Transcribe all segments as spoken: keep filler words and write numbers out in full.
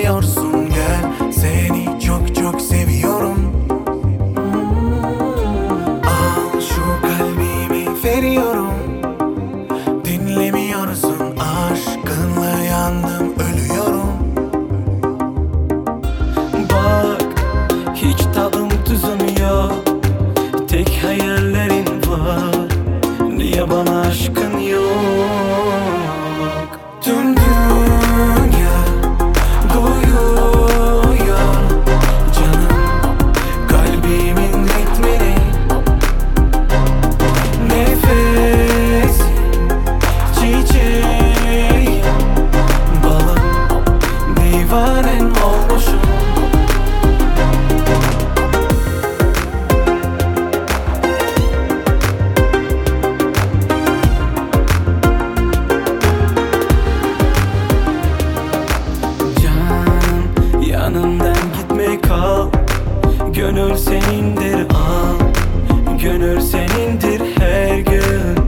Anlamıyorsun, gel, seni çok çok seviyorum. Al şu kalbimi veriyorum. Dinlemiyorsun, aşkınla yandım, ölüyorum. Bak, hiç tadım tuzum yok, tek hayallerin var. Niye bana aşkın yok? Tüm dünya duyuyor canım, kalbimin ritmini. Nefesim, çiçeğim, balım, divanen olmuşum. Yanımdan gitme, kal. Gönül senindir, al. Gönül senindir her gün.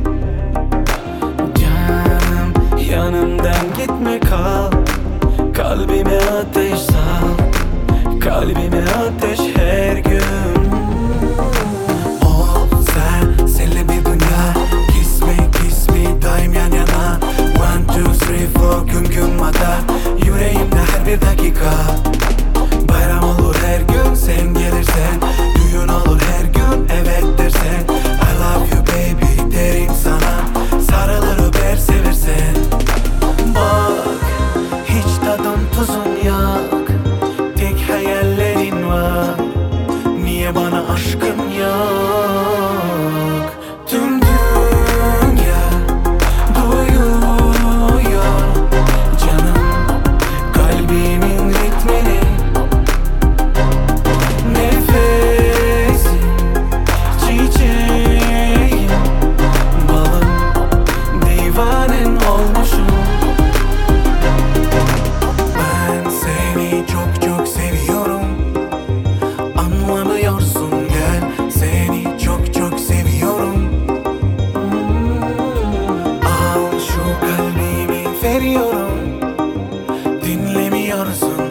Canım, yanımdan gitme, kal. Kalbime ateş sal. Kalbime ateş her gün. Ol sen, senle bir dünya. Kiss me, kiss me, daim yan yana. One, two, three, four, güm güm mata. Yüreğimde her bir dakika. Bayram olur her gün sen gelirsen. Düğün olur her gün evet dersen. I love you baby derim sana. Sarılır öper seversen. Bak, hiç tadım tuzun yok, tek hayallerin var. Niye bana aşkın yok? Tüm dünya duyuyor canım, kalbimin ritmini. Nefesim, çiçeğim, balım, divanen olmuşum. Ben seni çok çok seviyorum. Anlamıyorsun, gel, seni çok çok seviyorum. Al şu kalbimi veriyorum. Dinlemiyorsun,